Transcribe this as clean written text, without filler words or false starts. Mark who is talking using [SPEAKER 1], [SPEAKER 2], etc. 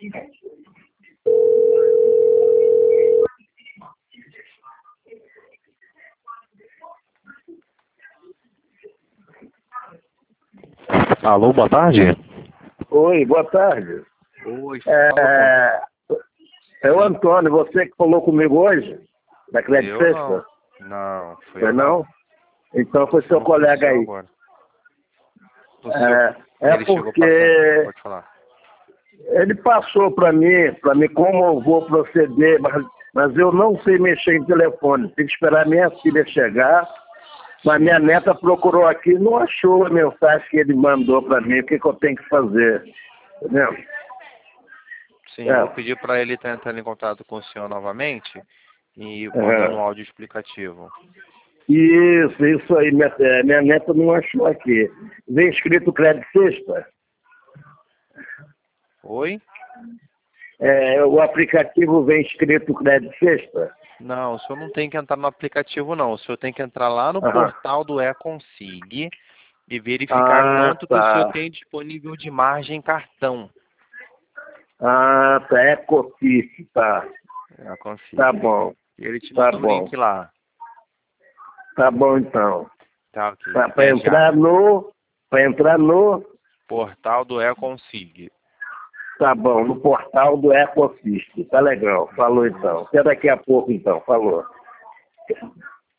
[SPEAKER 1] Alô, boa tarde.
[SPEAKER 2] Oi, boa tarde.
[SPEAKER 1] Oi,
[SPEAKER 2] É o Antônio, você que falou comigo hoje, da Crédito
[SPEAKER 1] eu
[SPEAKER 2] Sexta?
[SPEAKER 1] não, foi
[SPEAKER 2] Foi
[SPEAKER 1] eu
[SPEAKER 2] não? Então foi seu colega aí.
[SPEAKER 1] agora. Ele chegou
[SPEAKER 2] Porque
[SPEAKER 1] passando, pode falar.
[SPEAKER 2] ele passou para mim como eu vou proceder, mas eu não sei mexer em telefone. Tem que esperar minha filha chegar. Mas minha neta procurou aqui e não achou a mensagem que ele mandou para mim, o que eu tenho que fazer. Entendeu?
[SPEAKER 1] Sim, eu vou pedir para ele estar entrando em contato com o senhor novamente e mandando um áudio explicativo.
[SPEAKER 2] Isso aí. Minha neta não achou aqui. Vem escrito Crédito Sexta.
[SPEAKER 1] Oi?
[SPEAKER 2] O aplicativo vem escrito Crédito Sexta.
[SPEAKER 1] Não, o senhor não tem que entrar no aplicativo, não. O senhor tem que entrar lá no portal do eConsig e verificar quanto que o senhor tem disponível de margem em cartão.
[SPEAKER 2] Tá. Ecofis, tá.
[SPEAKER 1] eConsig.
[SPEAKER 2] Tá bom.
[SPEAKER 1] E ele te
[SPEAKER 2] Tá
[SPEAKER 1] manda um
[SPEAKER 2] bom.
[SPEAKER 1] link lá.
[SPEAKER 2] Tá bom, então.
[SPEAKER 1] Tá, ok.
[SPEAKER 2] Para entrar no...
[SPEAKER 1] Portal do eConsig.
[SPEAKER 2] Tá bom, no portal do Ecofis. Tá legal. Falou, então. Até daqui a pouco, então. Falou.